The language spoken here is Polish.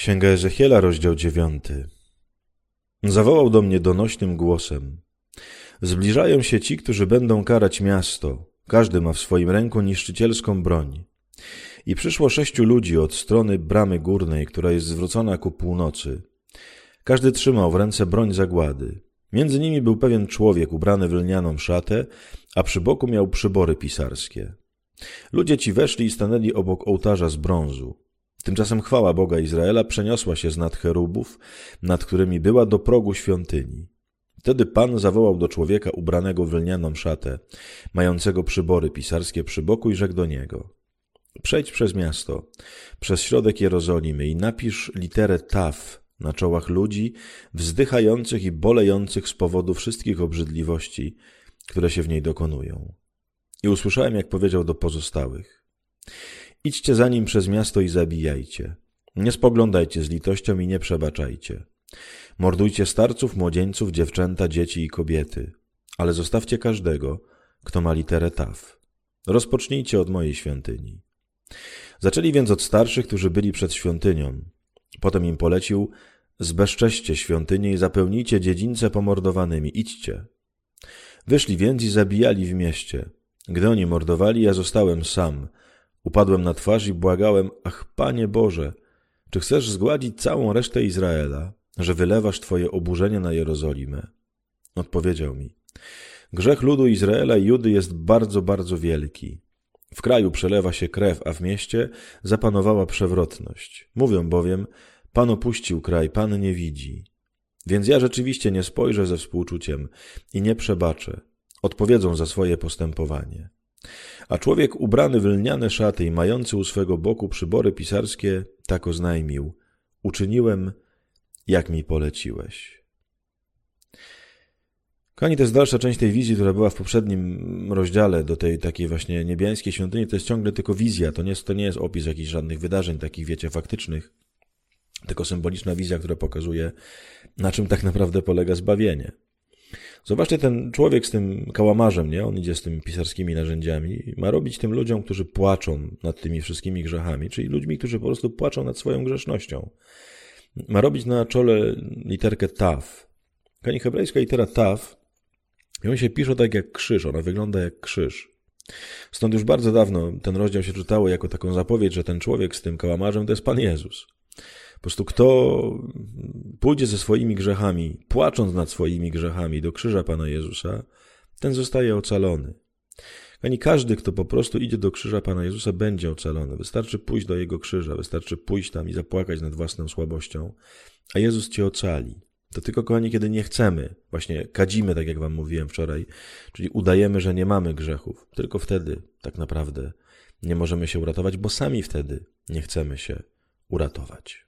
Księga Ezechiela, rozdział 9. Zawołał do mnie donośnym głosem: zbliżają się ci, którzy będą karać miasto. Każdy ma w swoim ręku niszczycielską broń. I przyszło 6 ludzi od strony bramy górnej, która jest zwrócona ku północy. Każdy trzymał w ręce broń zagłady. Między nimi był pewien człowiek ubrany w lnianą szatę, a przy boku miał przybory pisarskie. Ludzie ci weszli i stanęli obok ołtarza z brązu. Tymczasem chwała Boga Izraela przeniosła się z nad cherubów, nad którymi była, do progu świątyni. Wtedy Pan zawołał do człowieka ubranego w lnianą szatę, mającego przybory pisarskie przy boku, i rzekł do niego: przejdź przez miasto, przez środek Jerozolimy i napisz literę Taw na czołach ludzi wzdychających i bolejących z powodu wszystkich obrzydliwości, które się w niej dokonują. I usłyszałem, jak powiedział do pozostałych: idźcie za nim przez miasto i zabijajcie. Nie spoglądajcie z litością i nie przebaczajcie. Mordujcie starców, młodzieńców, dziewczęta, dzieci i kobiety, ale zostawcie każdego, kto ma literę Taw. Rozpocznijcie od mojej świątyni. Zaczęli więc od starszych, którzy byli przed świątynią. Potem im polecił: zbezcześćcie świątynię i zapełnijcie dziedzińce pomordowanymi. Idźcie. Wyszli więc i zabijali w mieście. Gdy oni mordowali, ja zostałem sam. Upadłem na twarz i błagałem: ach, Panie Boże, czy chcesz zgładzić całą resztę Izraela, że wylewasz Twoje oburzenie na Jerozolimę? Odpowiedział mi: grzech ludu Izraela i Judy jest bardzo, bardzo wielki. W kraju przelewa się krew, a w mieście zapanowała przewrotność. Mówią bowiem: Pan opuścił kraj, Pan nie widzi. Więc ja rzeczywiście nie spojrzę ze współczuciem i nie przebaczę. Odpowiedzą za swoje postępowanie. A człowiek ubrany w lniane szaty i mający u swego boku przybory pisarskie tak oznajmił: uczyniłem, jak mi poleciłeś. Kochani, to jest dalsza część tej wizji, która była w poprzednim rozdziale do tej takiej właśnie niebiańskiej świątyni. To jest ciągle tylko wizja, to nie jest opis jakichś żadnych wydarzeń takich, wiecie, faktycznych, tylko symboliczna wizja, która pokazuje, na czym tak naprawdę polega zbawienie. Zobaczcie, ten człowiek z tym kałamarzem, nie? On idzie z tymi pisarskimi narzędziami i ma robić tym ludziom, którzy płaczą nad tymi wszystkimi grzechami, czyli ludźmi, którzy po prostu płaczą nad swoją grzesznością. Ma robić na czole literkę Taw. Kochani, hebrajska litera Taw, i on się pisze tak jak krzyż, ona wygląda jak krzyż. Stąd już bardzo dawno ten rozdział się czytało jako taką zapowiedź, że ten człowiek z tym kałamarzem to jest Pan Jezus. Po prostu kto pójdzie ze swoimi grzechami, płacząc nad swoimi grzechami do krzyża Pana Jezusa, ten zostaje ocalony. Ani każdy, kto po prostu idzie do krzyża Pana Jezusa, będzie ocalony. Wystarczy pójść do Jego krzyża, wystarczy pójść tam i zapłakać nad własną słabością, a Jezus cię ocali. To tylko, kochani, kiedy nie chcemy, właśnie kadzimy, tak jak wam mówiłem wczoraj, czyli udajemy, że nie mamy grzechów. Tylko wtedy tak naprawdę nie możemy się uratować, bo sami wtedy nie chcemy się uratować.